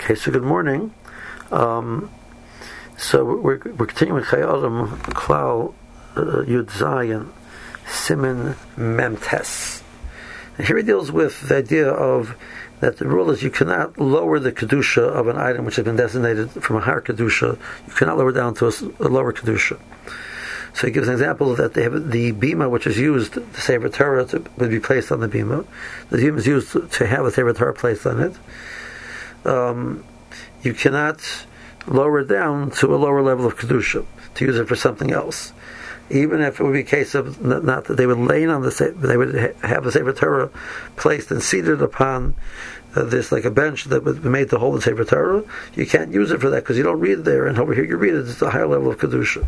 Okay, so good morning. So we're continuing Chayei Adam Klal Yud Zayin Siman Mem Tes. And here he deals with the idea of that the rule is you cannot lower the kedusha of an item which has been designated from a higher kedusha. You cannot lower down to a lower kedusha. So he gives an example that they have the bima which is used, the Sefer Torah, would be placed on the bima. The bima is used to have the Sefer Torah placed on it. You cannot lower it down to a lower level of kedusha to use it for something else, even if it would be a case of not that they would lay on they would have the Sefer Torah placed and seated upon this like a bench that would be made to hold the Sefer Torah. You can't use it for that because you don't read it there, and over here you read it. It's a higher level of kedusha.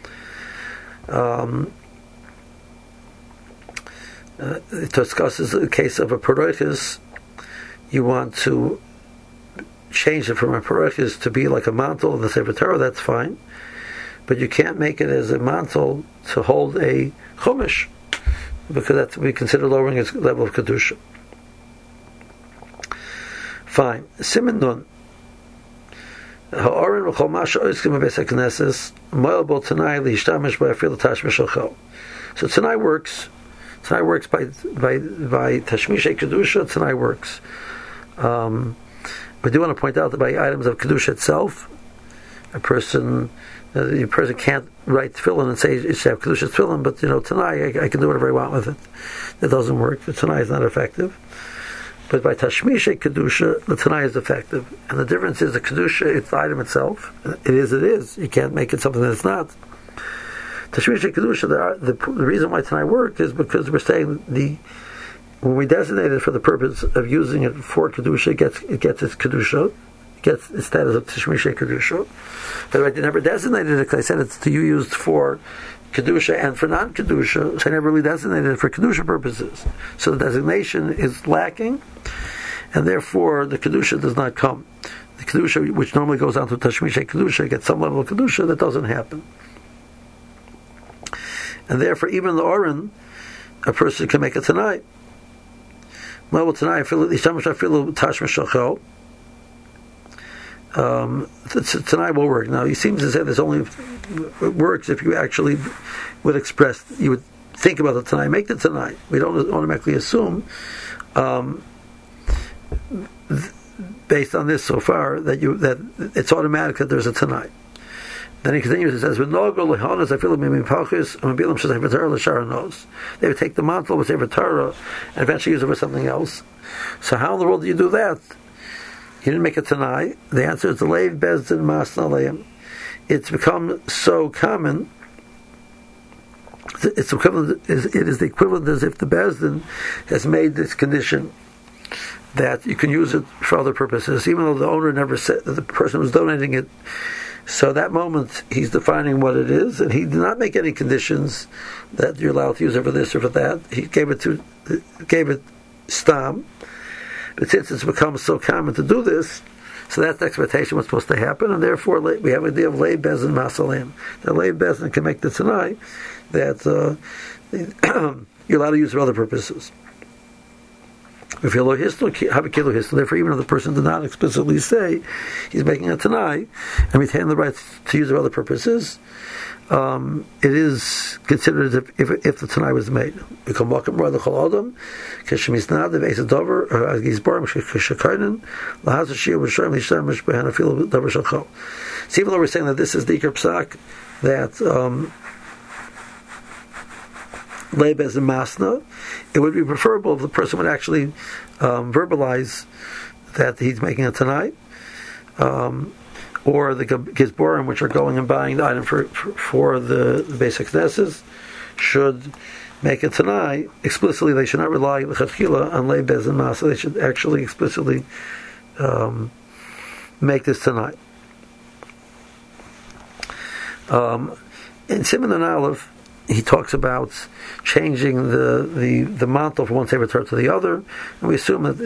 It discusses the case of a parochis. You want to change it from a parochis to be like a mantle in the Sefer Torah, that's fine. But you can't make it as a mantle to hold a chumash, because that's we consider lowering its level of kedusha. Fine. Siman Nun. Ha'orin v'chol masha oiskim b'beis hakneses mo'elbo tanai li'ishtamish b'afil tashmish shel. So Tanai works. Tanai works by tashmishay kedusha. Tanai works. I do want to point out that by items of kedusha itself, a person can't write tefillin and say it should have kedusha tefillin, but tonight I can do whatever I want with it. That doesn't work. The tonight is not effective. But by tashmishay kedusha, the tonight is effective, and the difference is the kedusha, it's the item itself. It is. You can't make it something that it's not. Tashmishay kedusha, the reason why tonight works is because we're saying when we designate it for the purpose of using it for kedusha, it gets its kedusha, it gets its status of tashmishay kedusha. But I never designated it because I said it's to you used for kedusha and for non-kedusha, so I never really designated it for kedusha purposes. So the designation is lacking, and therefore the kedusha does not come. The kedusha, which normally goes on to tashmishay kedusha, gets some level of kedusha. That doesn't happen, and therefore even the oren, a person can make it tonight. Tonight will work. Now he seems to say this only works if you actually would express, you would think about the tonight, make the tonight. We don't automatically assume, based on this so far, that it's automatic that there's a tonight. Then he continues and says, they would take the mantle with Sefer Torah and eventually use it for something else. So how in the world do you do that? He didn't make it tonight. The answer is the Leiv Bezdin Masna Leim. It's become so common. It's equivalent. It is the equivalent as if the Bezdin has made this condition that you can use it for other purposes, even though the owner never said that the person was donating it. So that moment he's defining what it is, and he did not make any conditions that you're allowed to use it for this or for that. He gave it stam. But since it's become so common to do this, so that's the expectation what's supposed to happen, and therefore we have an idea of Leiv Bezdin Masalim. That Leiv Bezdin can make the Tanai that you're allowed to use for other purposes. If you have a kilo history, therefore, even if the person did not explicitly say he's making a tanai and retain the right to use it for other purposes, it is considered as if the tanai was made. So even though we're saying that this is the Iker Psak, that Leiv as a masna, it would be preferable if the person would actually verbalize that he's making a tanai, or the gizborim, which are going and buying the item for the basic knesses, should make a tanai explicitly. They should not rely l'chadchila on Leiv Bezdin Masa. They should actually explicitly make this tanai. In Siman Nun Aleph, he talks about changing the mantle from one Sefer Torah to the other, and we assume that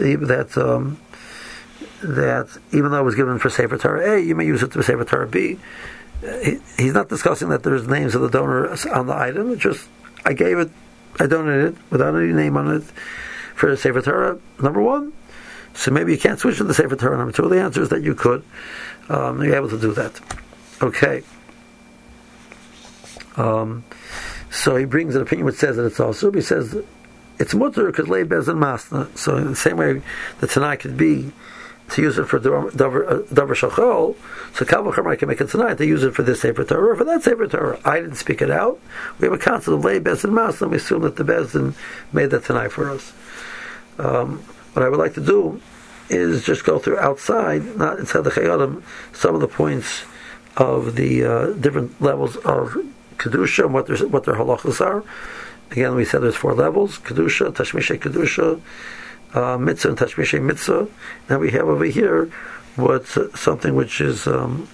even though it was given for Sefer Torah A, you may use it for Sefer Torah B. He's not discussing that there's names of the donor on the item. It's just I donated it without any name on it for Sefer Torah. Number one, So maybe you can't switch to the Sefer Torah number 2. The answer is that you could. You're able to do that. Okay. So he brings an opinion which says that it's also. He says it's mutter because lay bez and masna. So in the same way the Tanai could be to use it for davar shachol, so Kal V'chomer can make it tonight to use it for this Sefer Torah or for that Sefer Torah. I didn't speak it out. We have a concept of lay bez and masna, and we assume that the Bezdin made that tonight for us. What I would like to do is just go through outside, not inside the Chayadim, some of the points of the different levels of Kedusha and what their halachas are. Again, we said there's 4 levels: Kedusha, Tashmishay Kedusha, Mitzvah, and Tashmishay Mitzvah. Now we have over here what's something which is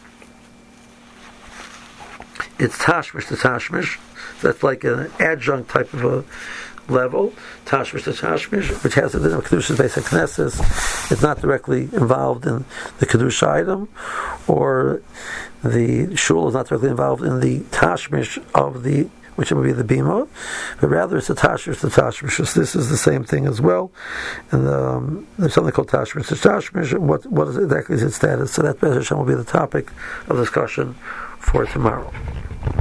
it's Tashmish to Tashmish. So that's like an adjunct type of a level, Tashmish to Tashmish, which has a din of Kedusha's basic Knesses. It's not directly involved in the Kedusha item, or the Shul is not directly involved in the Tashmish of the, which would be the Bima, but rather it's a Tashmish to Tashmish. This is the same thing as well. And there's something called Tashmish to Tashmish. What is exactly its status? So that Be'ez Hashem will be the topic of discussion for tomorrow.